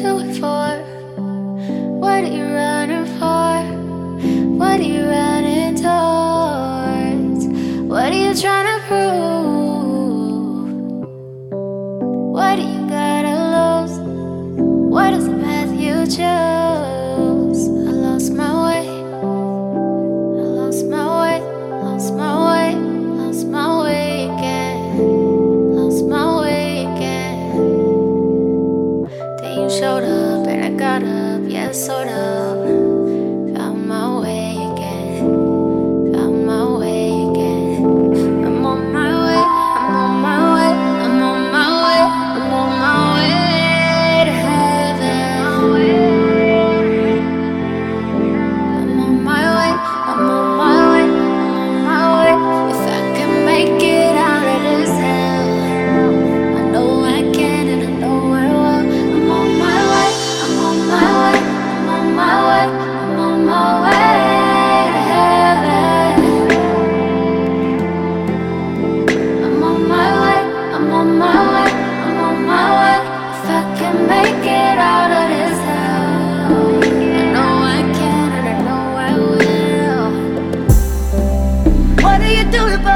do it for? What are you running for? What are you running towards? What are you trying to prove? What do you gotta lose? What is the path you chose? I lost my way. I lost my way. Lost my way. Lost my way again. Lost my way again. Then you showed up and I got up, yeah, sort of. Found my way again. Found my way again. I'm on my way. I'm on my way. I'm on my way. I'm on my way to heaven. I'm on my way. I'm on my way. I'm on my way. If I can make it out of this hell, I know I can and I know I will. I'm on my way. I'm on my way. I'm on my way. I'm on my way to heaven. I'm on my way. I'm on my way. I'm on my way. If I can make it out of this hell, I know I can and I know I will. What are you doing?